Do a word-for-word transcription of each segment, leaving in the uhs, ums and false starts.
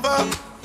over.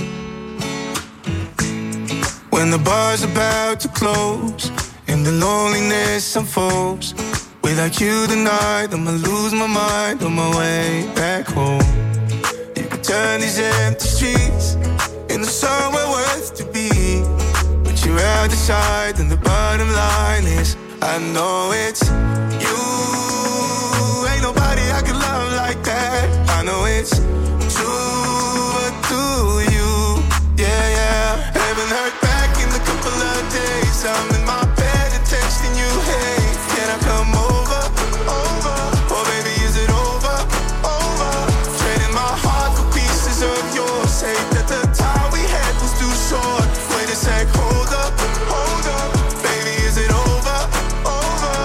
When the bar's about to close and the loneliness unfolds, without you tonight, I'ma lose my mind on my way back home. You can turn these empty streets into somewhere worth to be, but you're out of sight, and the bottom line is I know it's you. Ain't nobody I can love like that. I know it's true, but do you? Yeah, yeah. Haven't heard back in a couple of days. I'm in my bed and texting you, hey, can I come over? Over. Oh baby, is it over? Over. Trading my heart for pieces of yours. Say that the time we had was too short. Wait a sec, hold up, hold up. Baby, is it over? Over.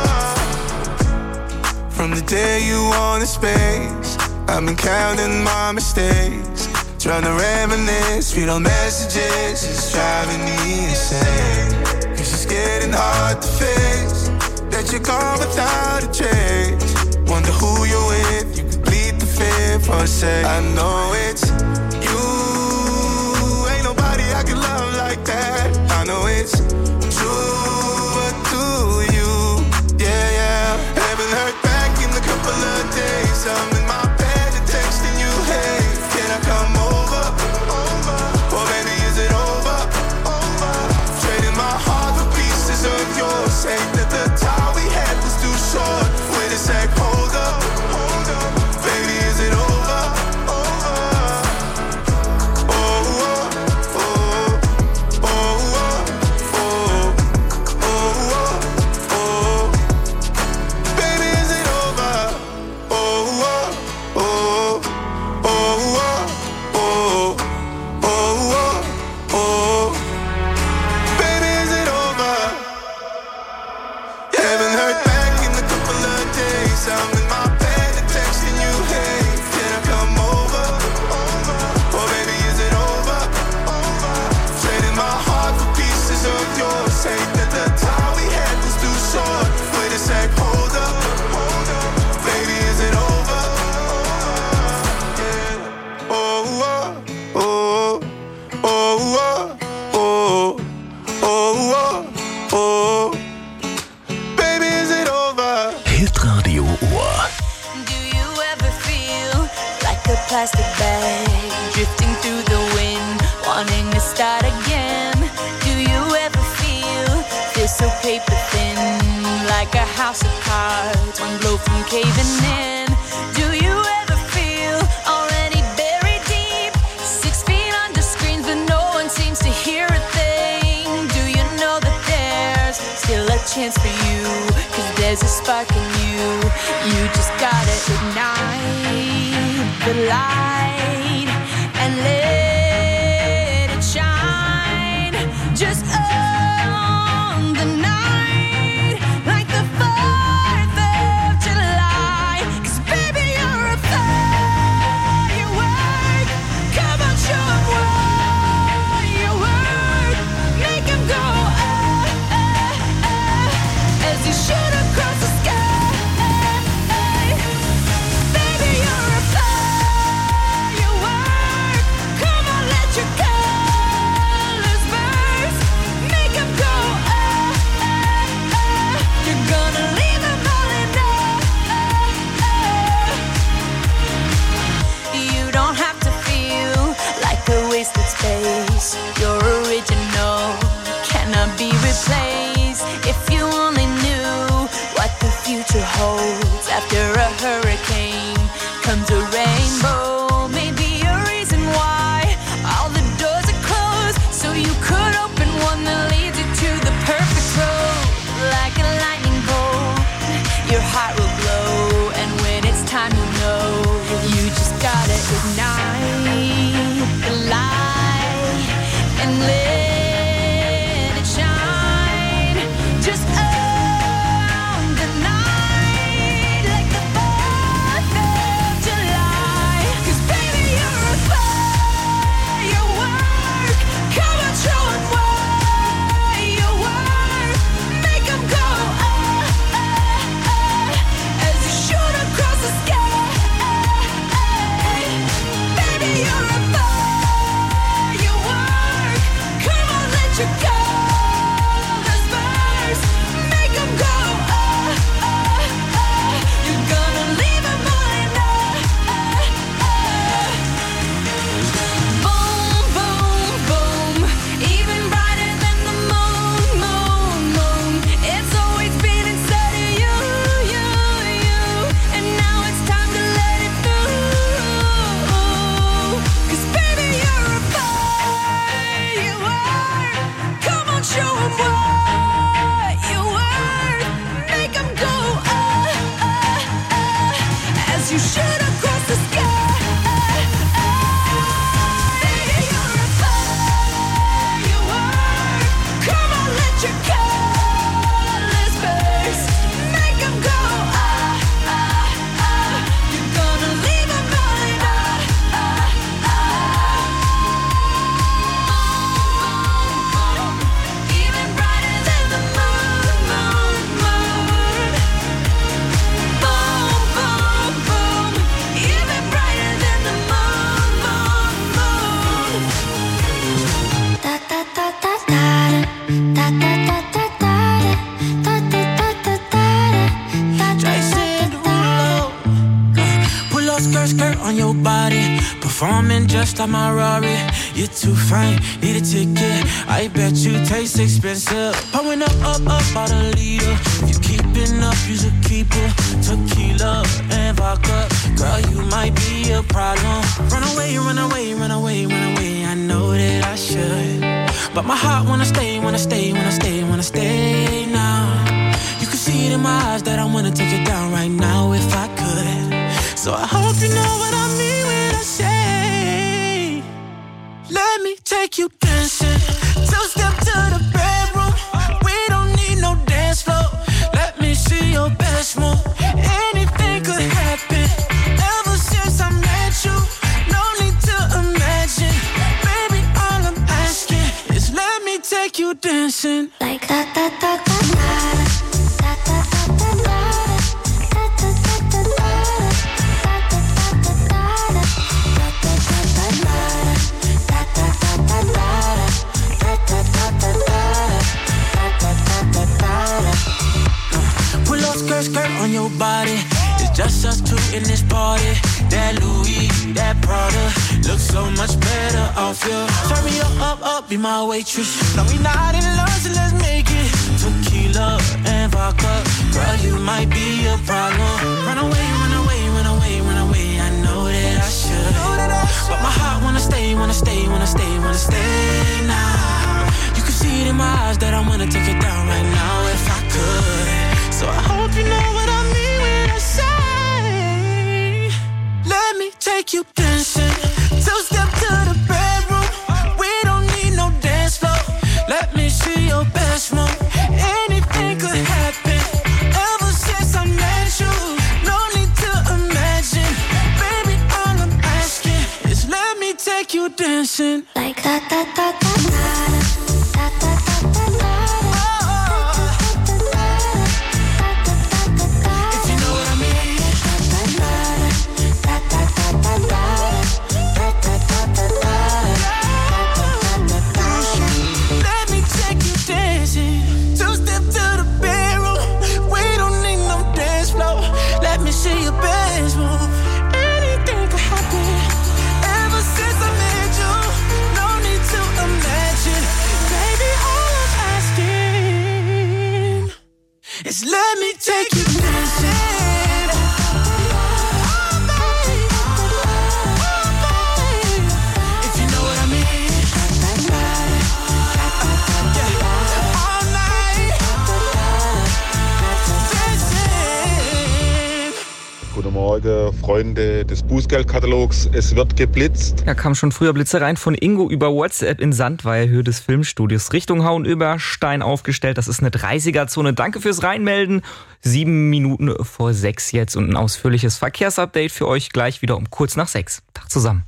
From the day you wanted space, I've been counting my mistakes, trying to reminisce, read all messages, it's driving me insane. Cause it's getting hard to face that you're gone without a trace. Wonder who you're with, you could bleed the fear for a sec. I know it's you, ain't nobody I can love like that. I know it's true, but do you? Yeah, yeah. Haven't heard back in a couple of days. I'm in my bed and texting you, hey, can I come over? Over. Oh baby, is it over? Over. Trading my heart for pieces of yours. Say that the time we had was too short. Wait a sec, hold up, hold up. Baby, is it over? Over. Oh, oh, oh, oh, oh, oh, oh, oh. Baby, is it over? Oh, oh, oh, oh, oh, oh, oh, oh. Baby, is it over? Haven't heard back in a couple of days. I'm in my bed and texting you, hey, can I come over? Over. Oh baby, is it over? Over. Trading my heart for pieces of yours. Say that the time we had was too short. Wait a sec, hold up, hold up. Baby, is it over? Yeah. Oh, oh, oh, oh, oh, oh, oh, oh. Baby, is it over? Hitradio Ohr. Do you ever feel like a plastic bag drifting through the wind, wanting to start again? Do you ever feel this so paper thin, like a house of cards, one blow from caving in? Do you ever feel already buried deep, six feet under screens, but no one seems to hear a thing? Do you know that there's still a chance for you? Cause there's a spark in you. You just gotta ignite the light and let it shine. Just on the night, like the fourth of July. Cause baby, you're a firework. Come on, show 'em what you work. Make 'em go ah, ah, ah, as you shoot across the sky. Baby, you're a firework. performing just like my Rari. You're too fine, need a ticket. I bet you taste expensive. Pouring up, up, up, about a liter. If you keeping up, you should keep it. Tequila and vodka. Girl, you might be a problem. Run away, run away, run away, run away. I know that I should, but my heart wanna stay, wanna stay, wanna stay, wanna stay now. You can see it in my eyes that I wanna take it down right now if I could. So I hope you know what I mean when I say, let me take you dancing. Two step to the bedroom. We don't need no dance floor. Let me see your best move. Anything could happen. Ever since I met you, no need to imagine. Baby, all I'm asking is let me take you dancing. Like da da da da da. Skirt, skirt on your body. It's just us two in this party. That Louis, that Prada looks so much better off you. Turn me up, up, up, be my waitress. No, we not in love, so let's make it. Tequila and vodka. Girl, you might be a problem. Run away, run away, run away, run away. I know that I should, but my heart wanna stay, wanna stay, wanna stay, wanna stay now. You can see it in my eyes that I wanna take it down right now if I could. So I hope you know what I mean when I say, let me take you dancing. Two step to the bedroom. We don't need no dance floor. Let me see your best move. Anything could happen. Ever since I met you, no need to imagine. Baby, all I'm asking is let me take you dancing. Like da da da da da. It's let me take you dancing. Oh, baby. Oh, baby. If you know what I mean. Yeah. All night. Dancing. Guten Morgen, Freunde des Bußgeldkatalogs. Es wird geblitzt. Da kam schon früher Blitzereien von Ingo über WhatsApp in Sandweier, Höhe des Filmstudios. Richtung Hauenüberstein aufgestellt. Das ist eine dreißiger-Zone. Danke fürs Reinmelden. Sieben Minuten vor sechs jetzt und ein ausführliches Verkehrsupdate für euch gleich wieder um kurz nach sechs. Tag zusammen.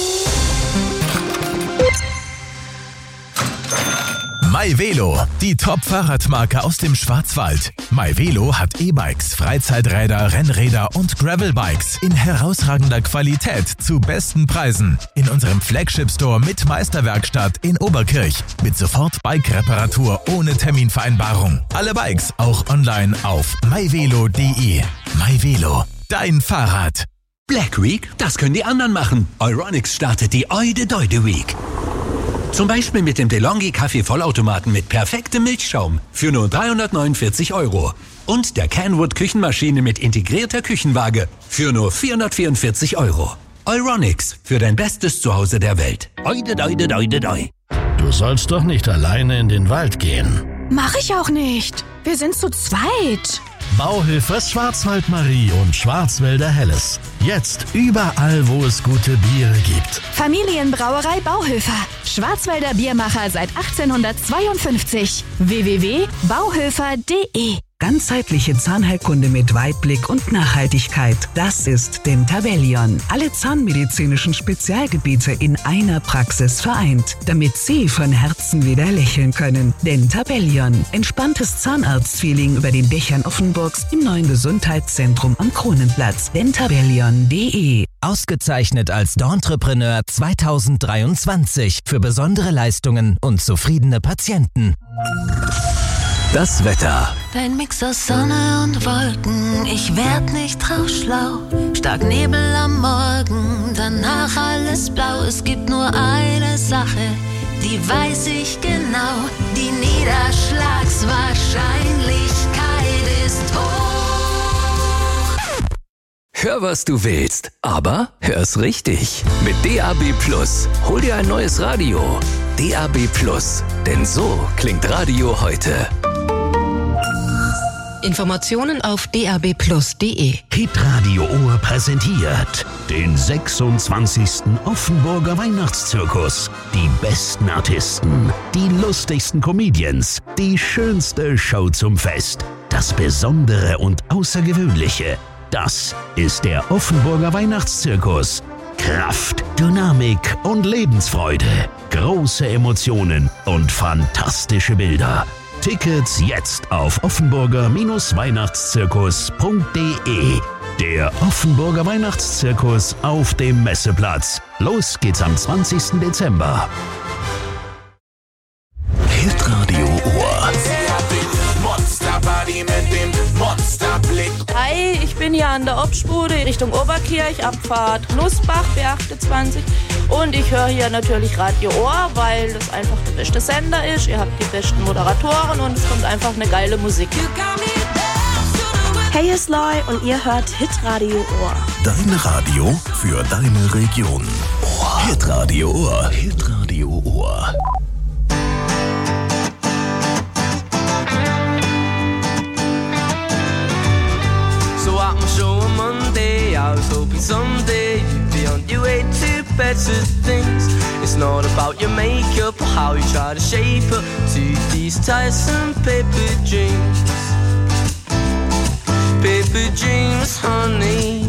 MyVelo, die Top-Fahrradmarke aus dem Schwarzwald. MyVelo hat E-Bikes, Freizeiträder, Rennräder und Gravelbikes in herausragender Qualität zu besten Preisen. In unserem Flagship-Store mit Meisterwerkstatt in Oberkirch. Mit sofort Bike-Reparatur ohne Terminvereinbarung. Alle Bikes auch online auf myvelo punkt de. MyVelo, dein Fahrrad. Black Week, das können die anderen machen. Euronics startet die Eude Deude Week. Zum Beispiel mit dem DeLonghi Kaffee-Vollautomaten mit perfektem Milchschaum für nur dreihundertneunundvierzig Euro. Und der Kenwood Küchenmaschine mit integrierter Küchenwaage für nur vierhundertvierundvierzig Euro. Euronics, für dein bestes Zuhause der Welt. Eude, deude, deude, deu. Du sollst doch nicht alleine in den Wald gehen. Mach ich auch nicht. Wir sind zu zweit. Bauhilfers Schwarzwald-Marie und Schwarzwälder Helles. Jetzt überall, wo es gute Biere gibt. Familienbrauerei Bauhilfer. Schwarzwälder Biermacher seit achtzehnhundertzweiundfünfzig. w w w punkt bauhilfer punkt de. Ganzheitliche Zahnheilkunde mit Weitblick und Nachhaltigkeit. Das ist Dentabellion. Alle zahnmedizinischen Spezialgebiete in einer Praxis vereint, damit Sie von Herzen wieder lächeln können. Dentabellion. Entspanntes Zahnarztfeeling über den Dächern Offenburgs im neuen Gesundheitszentrum am Kronenplatz. dentabellion punkt de. Ausgezeichnet als D'Entrepreneur zweitausenddreiundzwanzig für besondere Leistungen und zufriedene Patienten. Das Wetter. Dein Mix aus Sonne und Wolken, ich werd nicht rauschschlau. Stark Nebel am Morgen, danach alles blau. Es gibt nur eine Sache, die weiß ich genau. Die Niederschlagswahrscheinlichkeit ist hoch. Hör, was du willst, aber hör's richtig. Mit D A B Plus. Hol dir ein neues Radio. D A B Plus. Denn so klingt Radio heute. Informationen auf d a b plus punkt d e. Hitradio Ohr präsentiert den sechsundzwanzigsten Offenburger Weihnachtszirkus. Die besten Artisten, die lustigsten Comedians, die schönste Show zum Fest. Das Besondere und Außergewöhnliche. Das ist der Offenburger Weihnachtszirkus. Kraft, Dynamik und Lebensfreude. Große Emotionen und fantastische Bilder. Tickets jetzt auf offenburger Weihnachtszirkus punkt d e. Der Offenburger Weihnachtszirkus auf dem Messeplatz. Los geht's am zwanzigsten Dezember. Hitradio Ohr. Monsterbody mit dem Monsterblick. Hi, ich bin hier an der Obstbude Richtung Oberkirch, Abfahrt Nussbach, B achtundzwanzig. Und ich höre hier natürlich Radio Ohr, weil das einfach der beste Sender ist. Ihr habt die besten Moderatoren und es kommt einfach eine geile Musik. Hey, hier ist Loy und ihr hört Hitradio Ohr. Dein Radio für deine Region. Ohr. Hitradio Ohr. Hitradio Ohr. So at my show on Monday, I was hoping someday you'd be on your way to better things. It's not about your makeup or how you try to shape up to these tiresome paper dreams. Paper dreams, honey.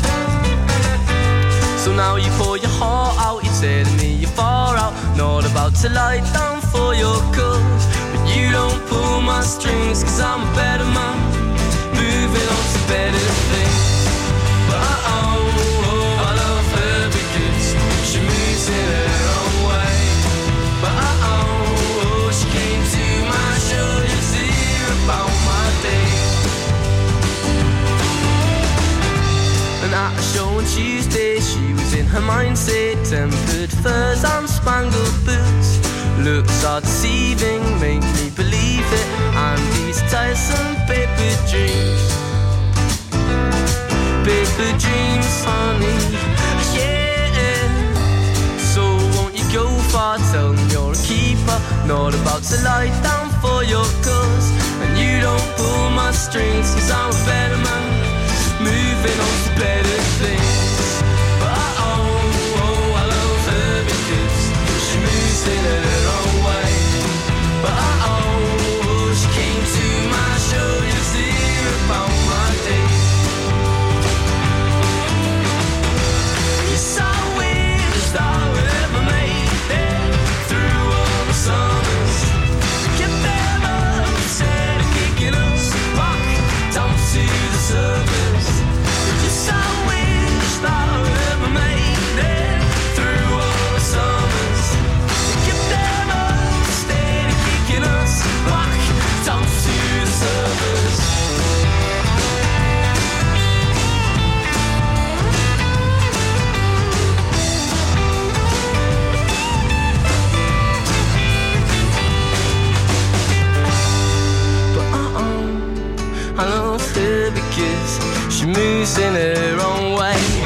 So now you pour your heart out, you're telling me you're far out. Not about to lie down for your cause, but you don't pull my strings, cause I'm a better man, moving on to better things. But oh, oh, I love her because she moves in her own way. But oh, oh, she came to my show to hear about my day. And at a show on Tuesday, she was in her mindset, tempered furs and spangled boots. Looks are deceiving, make me believe it, and these tiresome paper dreams. Paper dreams, honey, yeah. So won't you go far, tell them you're a keeper, not about to lie down for your cause. And you don't pull my strings, cause I'm a better man, moving on to better things. But oh, oh, I love her because she moves in her own way. But oh, oh, she came to my show just to hear about my day. Yes, I wish I ever made it through all the summers. Get them up instead of kicking us back down to the surface. Yes, I wish that I ever made it through all the summers. Get them up instead of kicking us back down to the surface. But uh-uh, I love her because she moves in her own way.